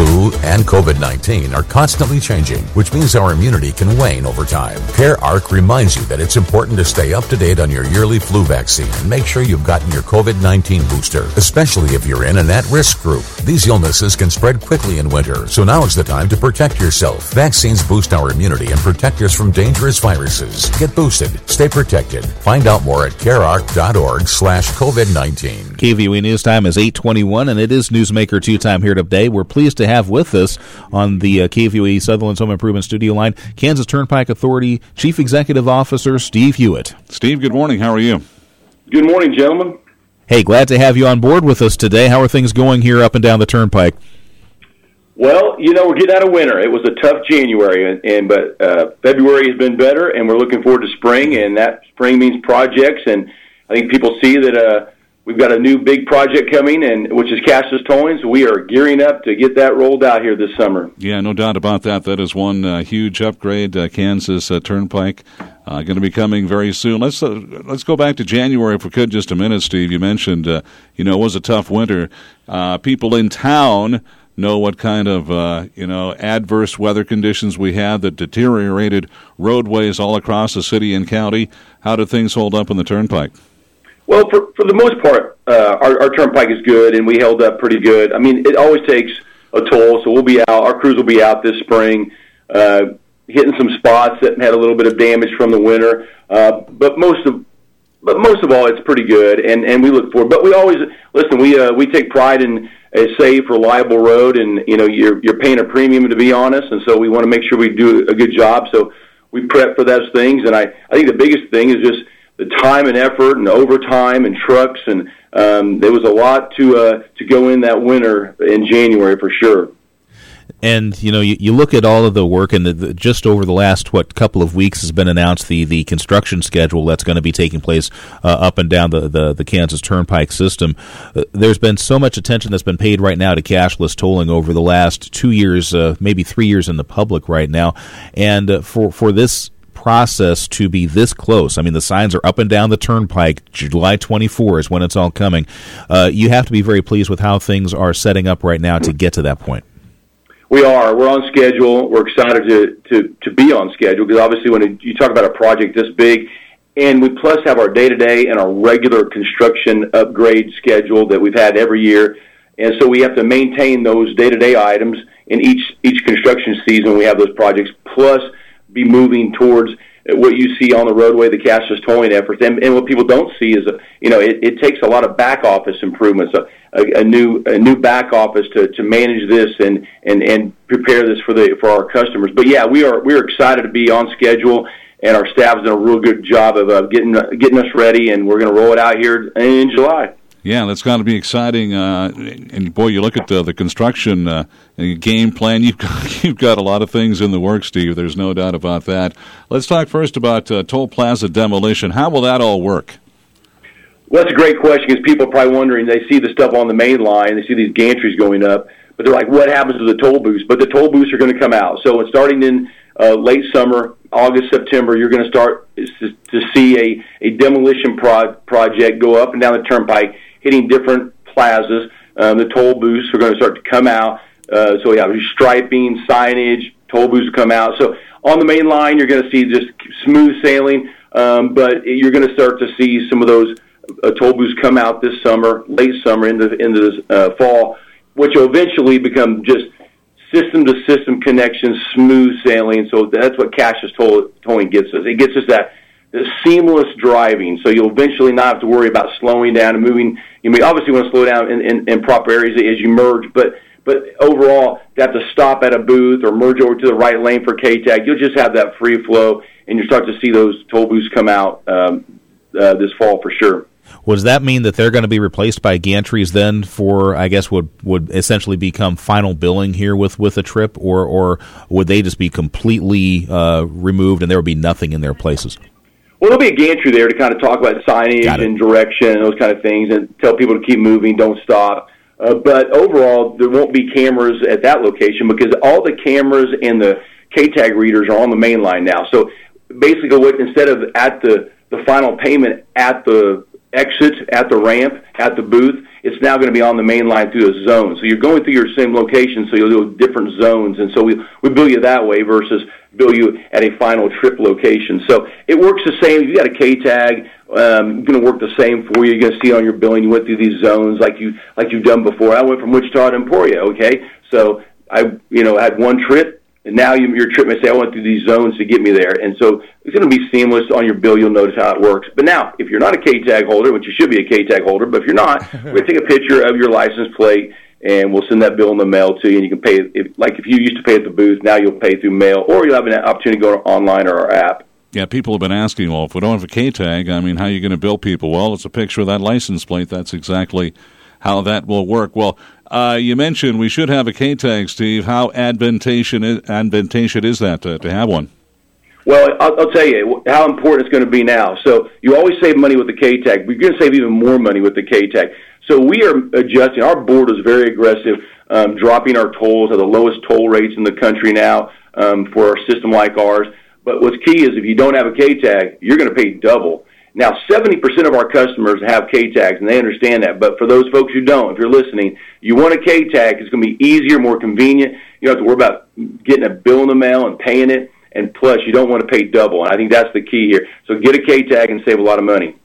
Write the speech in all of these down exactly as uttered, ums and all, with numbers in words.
flu, and COVID nineteen are constantly changing, which means our immunity can wane over time. CareArc reminds you that it's important to stay up to date on your yearly flu vaccine and make sure you've gotten your COVID nineteen booster, especially if you're in an at-risk group. These illnesses can spread quickly in winter, so now is the time to protect yourself. Vaccines boost our immunity and protect us from dangerous viruses. Get boosted. Stay protected. Find out more at carearc.org slash COVID-19. K V O E News Time is eight twenty-one, and it is Newsmaker two time here today. We're pleased to have with us on the uh, K V O E Sutherland's Home Improvement Studio line, Kansas Turnpike Authority Chief Executive Officer Steve Hewitt. Steve, good morning. How are you? Good morning, gentlemen. Hey, glad to have you on board with us today. How are things going here up and down the Turnpike? Well, you know, we're getting out of winter. It was a tough January, and, and but uh, February has been better, and we're looking forward to spring, and that spring means projects, and I think people see that uh, we've got a new big project coming, and which is cashless tolling, so we are gearing up to get that rolled out here this summer. Yeah, no doubt about that. That is one uh, huge upgrade, uh, Kansas uh, Turnpike. Uh, going to be coming very soon. Let's uh, let's go back to January if we could just a minute, Steve. You mentioned, uh, you know, it was a tough winter. Uh, people in town know what kind of, uh, you know, adverse weather conditions we had that deteriorated roadways all across the city and county. How did things hold up on the Turnpike? Well, for for the most part, uh, our, our Turnpike is good, and we held up pretty good. I mean, it always takes a toll, so we'll be out. Our crews will be out this spring, uh, hitting some spots that had a little bit of damage from the winter. Uh, but most of but most of all, it's pretty good, and, and we look forward. But we always listen. We uh, we take pride in a safe, reliable road, and you know you're you're paying a premium to be honest, and so we want to make sure we do a good job. So we prep for those things, and I, I think the biggest thing is just the time and effort and overtime and trucks, and um, there was a lot to uh, to go in that winter in January for sure. And, you know, you, you look at all of the work, and the, the, just over the last, what, couple of weeks has been announced the, the construction schedule that's going to be taking place uh, up and down the, the, the Kansas Turnpike system. Uh, there's been so much attention that's been paid right now to cashless tolling over the last two years, uh, maybe three years in the public right now. And uh, for, for this process to be this close, I mean, the signs are up and down the Turnpike. July twenty-fourth is when it's all coming. Uh, you have to be very pleased with how things are setting up right now to get to that point. We are. We're on schedule. We're excited to, to, to be on schedule because obviously when you talk about a project this big, and we plus have our day-to-day and our regular construction upgrade schedule that we've had every year, and so we have to maintain those day-to-day items in each each construction season. We have those projects, plus be moving towards what you see on the roadway, the cashless tolling efforts, and, and what people don't see is, a, you know, it, it takes a lot of back office improvements, a, a, a new a new back office to, to manage this and, and, and prepare this for the for our customers. But yeah, we are we are excited to be on schedule, and our staff's done a real good job of uh, getting getting us ready, and we're going to roll it out here in July. Yeah, that's got to be exciting. Uh, and boy, you look at the, the construction uh, game plan. You've got, you've got a lot of things in the works, Steve. There's no doubt about that. Let's talk first about uh, Toll Plaza demolition. How will that all work? Well, that's a great question because people are probably wondering. They see the stuff on the main line. They see these gantries going up, but they're like, "What happens to the toll booths?" But the toll booths are going to come out. So it's starting in uh, late summer, August, September. You're going to start to, to see a, a demolition pro- project go up and down the Turnpike, hitting different plazas. Um, the toll booths are going to start to come out. Uh, so we have striping, signage, toll booths come out. So on the main line, you're going to see just smooth sailing, um, but you're going to start to see some of those uh, toll booths come out this summer, late summer, into, into this uh, fall, which will eventually become just system-to-system connections, smooth sailing. So that's what cashless toll, tolling gets us. It gets us that the seamless driving, so you'll eventually not have to worry about slowing down and moving. You may obviously want to slow down in, in, in proper areas as you merge, but but overall, to have to stop at a booth or merge over to the right lane for K TAG, you'll just have that free flow, and you start to see those toll booths come out um, uh, this fall for sure. Well, does that mean that they're going to be replaced by gantries then for, I guess, would would essentially become final billing here with, with a trip, or, or would they just be completely uh, removed and there would be nothing in their places? Well, there'll be a gantry there to kind of talk about signage and direction and those kind of things and tell people to keep moving, don't stop. Uh, but overall, there won't be cameras at that location because all the cameras and the K TAG readers are on the main line now. So basically, what instead of at the, the final payment at the exit, at the ramp, at the booth, it's now going to be on the main line through a zone. So you're going through your same location, so you'll do different zones. And so we, we bill you that way versus bill you at a final trip location. So it works the same. If you got a K-tag, um, it's going to work the same for you. You're going to see it on your billing. You went through these zones like, you, like you've done before. I went from Wichita to Emporia, okay? So I you know, had one trip. And now you, your trip may say, I went through these zones to get me there. And so it's going to be seamless on your bill. You'll notice how it works. But now, if you're not a K-tag holder, which you should be a K-tag holder, but if you're not, we're going to take a picture of your license plate, and we'll send that bill in the mail to you. And you can pay, if, like if you used to pay at the booth, now you'll pay through mail, or you'll have an opportunity to go online or our app. Yeah, people have been asking, well, if we don't have a K-tag, I mean, how are you going to bill people? Well, it's a picture of that license plate. That's exactly how that will work. Well, uh, you mentioned we should have a K-tag, Steve. How advantageous advantageous is that to, to have one? Well, I'll, I'll tell you how important it's going to be now. So you always save money with the K-tag. We're going to save even more money with the K-tag. So we are adjusting. Our board is very aggressive, um, dropping our tolls at the lowest toll rates in the country now um, for a system like ours. But what's key is if you don't have a K-tag, you're going to pay double. Now, seventy percent of our customers have K-tags, and they understand that. But for those folks who don't, if you're listening, you want a K-tag. It's going to be easier, more convenient. You don't have to worry about getting a bill in the mail and paying it. And plus, you don't want to pay double. And I think that's the key here. So get a K-tag and save a lot of money.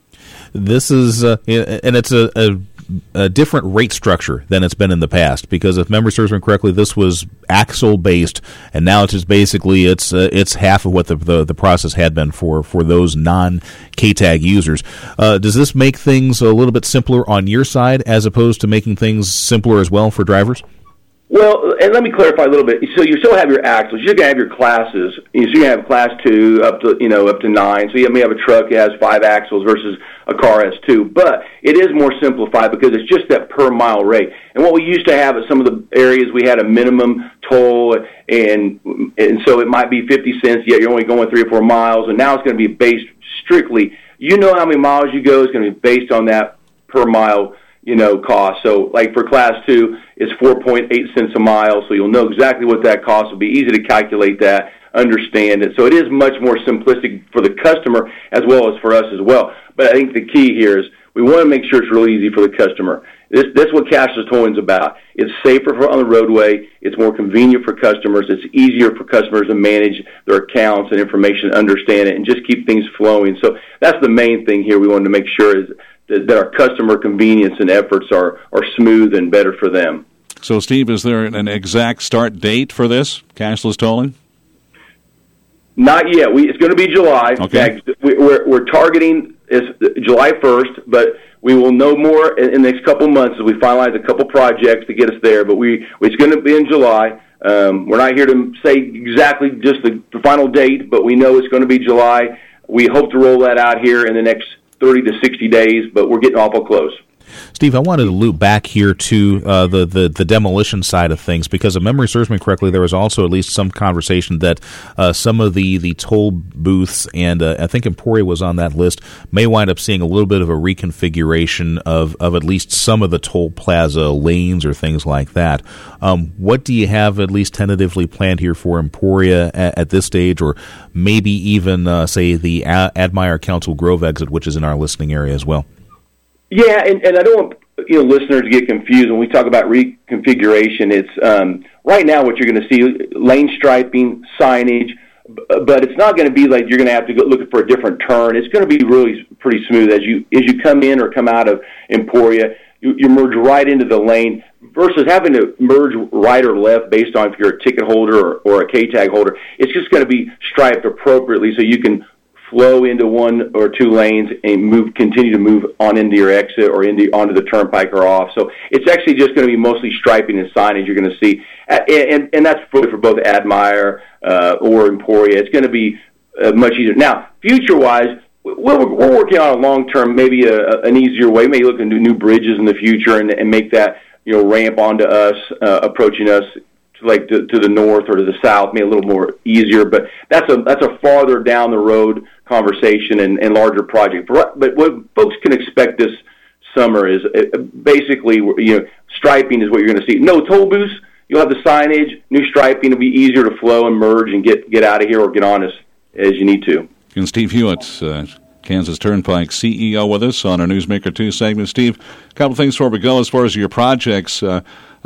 This is, uh, and it's a, a, a different rate structure than it's been in the past, because if memory serves me correctly, this was axle based, and now it's just basically it's uh, it's half of what the, the the process had been for for those non K-tag users. Uh, does this make things a little bit simpler on your side, as opposed to making things simpler as well for drivers? Well, and let me clarify a little bit. So you still have your axles. You're going to have your classes. So you have class two up to, you know, up to nine. So you may have a truck that has five axles versus a car has two. But it is more simplified because it's just that per mile rate. And what we used to have at some of the areas, we had a minimum toll, and and so it might be fifty cents, yet you're only going three or four miles. And now it's going to be based strictly, you know how many miles you go. It's going to be based on that per mile, you know, cost. So like for class two, it's four point eight cents a mile, so you'll know exactly what that costs. It'll be easy to calculate that, understand it. So it is much more simplistic for the customer as well as for us as well. But I think the key here is we want to make sure it's really easy for the customer. This, that's what cashless tolling is about. It's safer for on the roadway. It's more convenient for customers. It's easier for customers to manage their accounts and information, understand it, and just keep things flowing. So that's the main thing here we wanted to make sure is that our customer convenience and efforts are, are smooth and better for them. So, Steve, is there an exact start date for this, cashless tolling? Not yet. We, it's going to be July. Okay. We, we're, we're targeting it's July first, but we will know more in, in the next couple months as we finalize a couple projects to get us there. But we it's going to be in July. Um, we're not here to say exactly just the, the final date, but we know it's going to be July. We hope to roll that out here in the next thirty to sixty days, but we're getting awful close. Steve, I wanted to loop back here to uh, the, the, the demolition side of things, because if memory serves me correctly, there was also at least some conversation that uh, some of the, the toll booths, and uh, I think Emporia was on that list, may wind up seeing a little bit of a reconfiguration of, of at least some of the toll plaza lanes or things like that. Um, what do you have at least tentatively planned here for Emporia at, at this stage, or maybe even, uh, say, the A- Admire Council Grove exit, which is in our listening area as well? Yeah, and, and I don't want you know listeners to get confused when we talk about reconfiguration. It's um, right now what you're going to see: lane striping, signage, but it's not going to be like you're going to have to go looking for a different turn. It's going to be really pretty smooth as you as you come in or come out of Emporia. You, you merge right into the lane versus having to merge right or left based on if you're a ticket holder or, or a K-tag holder. It's just going to be striped appropriately so you can flow into one or two lanes and move, continue to move on into your exit or into onto the turnpike or off. So it's actually just going to be mostly striping and signage you're going to see, and, and, and that's really for both Admire uh, or Emporia. It's going to be uh, much easier. Now, future-wise, we're, we're working on a long-term, maybe a, an easier way. Maybe look into new bridges in the future and, and make that you know ramp onto us, uh, approaching us. To like to, to the north or to the south, maybe a little more easier, but that's a that's a farther down the road conversation and, and larger project. But what folks can expect this summer is uh, basically, you know, striping is what you're going to see. No toll booths. You'll have the signage, new striping. It'll be easier to flow and merge and get, get out of here or get on as, as you need to. And Steve Hewitt, uh, Kansas Turnpike C E O, with us on our Newsmaker two segment. Steve, a couple things before we go as far as your projects. Uh,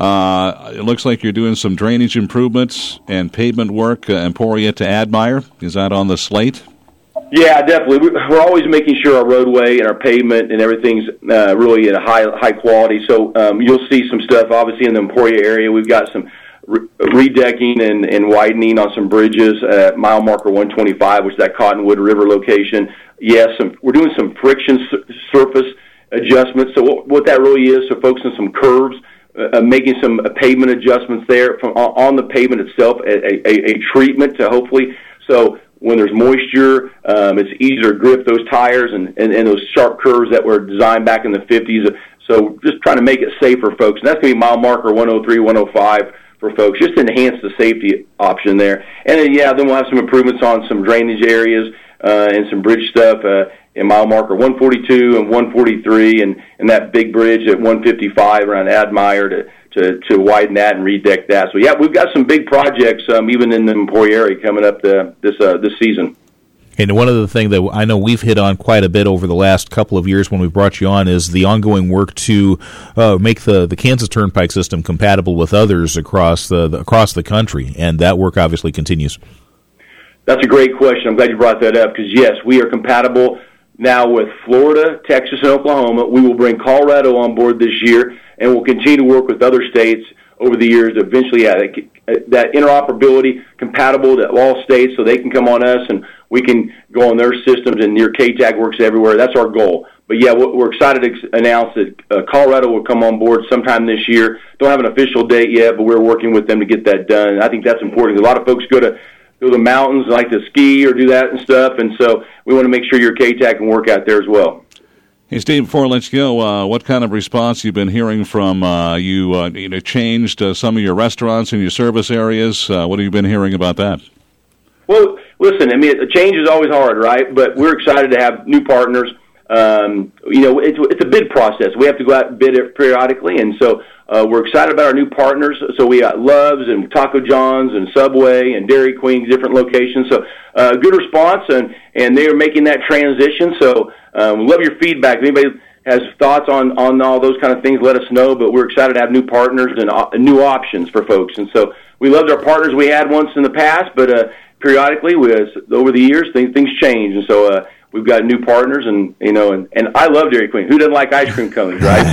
uh, it looks like you're doing some drainage improvements and pavement work, uh, Emporia to Admire. Is that on the slate? Yeah, definitely. We're always making sure our roadway and our pavement and everything's uh, really in a high high quality. So um, you'll see some stuff, obviously, in the Emporia area. We've got some re- redecking and, and widening on some bridges at mile marker one twenty-five, which is that Cottonwood River location. Yes, some, we're doing some friction su- surface adjustments. So what, what that really is, so focusing on some curves, uh, making some uh, pavement adjustments there from on the pavement itself, a, a, a treatment to hopefully so. When there's moisture, um, it's easier to grip those tires and, and, and those sharp curves that were designed back in the fifties. So just trying to make it safe for folks. And that's going to be mile marker one oh three, one oh five for folks, just to enhance the safety option there. And then, yeah, then we'll have some improvements on some drainage areas uh, and some bridge stuff uh, in mile marker one forty-two and one forty-three and, and that big bridge at one fifty-five around Admire to To, to widen that and redeck that. So, yeah, we've got some big projects, um, even in the Emporia area, coming up the, this uh, this season. And one of the things that I know we've hit on quite a bit over the last couple of years when we brought you on is the ongoing work to uh, make the, the Kansas Turnpike system compatible with others across the, the across the country, and that work obviously continues. That's a great question. I'm glad you brought that up because, yes, we are compatible now with Florida, Texas, and Oklahoma. We will bring Colorado on board this year, and we'll continue to work with other states over the years to eventually have that, that interoperability compatible to all states so they can come on us and we can go on their systems and your K TAG works everywhere. That's our goal. But, yeah, we're excited to announce that uh, Colorado will come on board sometime this year. Don't have an official date yet, but we're working with them to get that done. And I think that's important. A lot of folks go to go to the mountains, like to ski or do that and stuff, and so we want to make sure your K TAG can work out there as well. Hey, Steve, before I let you go, uh, what kind of response you've been hearing from uh, you, uh, you know, changed uh, some of your restaurants and your service areas? Uh, what have you been hearing about that? Well, listen, I mean, change is always hard, right? But we're excited to have new partners. Um, you know, it's, it's a bid process. We have to go out and bid it periodically, and so uh, we're excited about our new partners. So we got Love's and Taco John's and Subway and Dairy Queen, different locations. So uh, good response, and, and they are making that transition. So um, we love your feedback. If anybody has thoughts on, on all those kind of things, let us know. But we're excited to have new partners and uh, new options for folks. And so we loved our partners we had once in the past, but uh, periodically, we, over the years, things, things change. And so uh, we've got new partners, and you know, and, and I love Dairy Queen. Who doesn't like ice cream cones, right?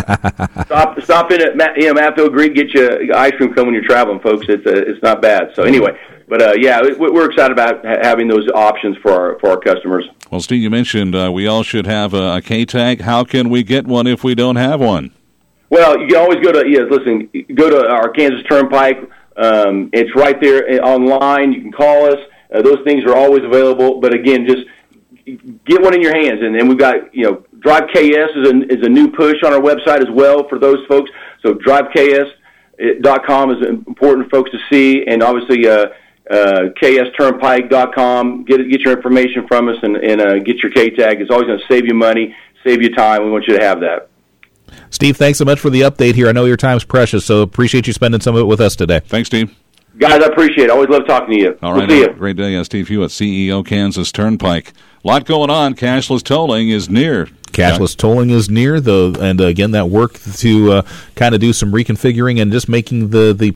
So stop stop in at Matt, you know, Matfield Greek, get you ice cream cone when you're traveling, folks. It's uh, it's not bad. So anyway, but uh, yeah, we're excited about having those options for our for our customers. Well, Steve, you mentioned uh, we all should have a, a K TAG. How can we get one if we don't have one? Well, you can always go to yes. Listen, go to our Kansas Turnpike. Um, it's right there online. You can call us. Uh, those things are always available. But again, just get one in your hands. And then we've got, you know, Drive K S is a, is a new push on our website as well for those folks. So drive K S dot com is important for folks to see. And obviously, uh, uh, K S turnpike dot com. Get get your information from us and, and uh, get your K TAG. It's always going to save you money, save you time. We want you to have that. Steve, thanks so much for the update here. I know your time's precious, so appreciate you spending some of it with us today. Thanks, Steve. Guys, I appreciate it. Always love talking to you. All right. We'll see you. Great day. Uh, Steve Hewitt, C E O, Kansas Turnpike. A lot going on. Cashless tolling is near. Cashless tolling is near, though, and uh, again, that work to uh, kind of do some reconfiguring and just making the, the